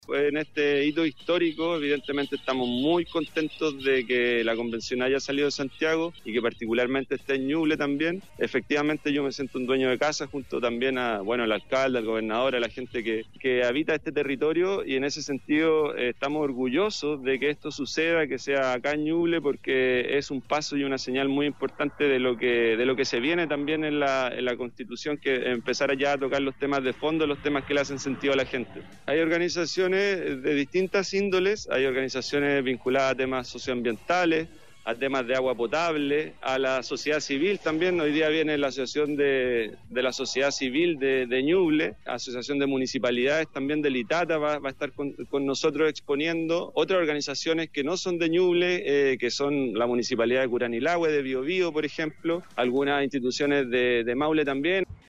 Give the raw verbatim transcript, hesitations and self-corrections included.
En este hito histórico, evidentemente estamos muy contentos de que la convención haya salido de Santiago y que particularmente esté en Ñuble también. Efectivamente yo me siento un dueño de casa junto también a, bueno, al alcalde, al gobernador, a la gente que, que habita este territorio, y en ese sentido eh, estamos orgullosos de que esto suceda, que sea acá en Ñuble, porque es un paso y una señal muy importante de lo que, de lo que se viene también en la, en la Constitución, que empezar ya a tocar los temas de fondo, los temas que le hacen sentido a la gente. Hay organizaciones de distintas índoles, hay organizaciones vinculadas a temas socioambientales, a temas de agua potable, a la sociedad civil también. Hoy día viene la Asociación de, de la Sociedad Civil de, de Ñuble, Asociación de Municipalidades también del ITATA va, va a estar con, con nosotros exponiendo. Otras organizaciones que no son de Ñuble, eh, que son la Municipalidad de Curanilahue, de Biobío, por ejemplo, algunas instituciones de, de Maule también.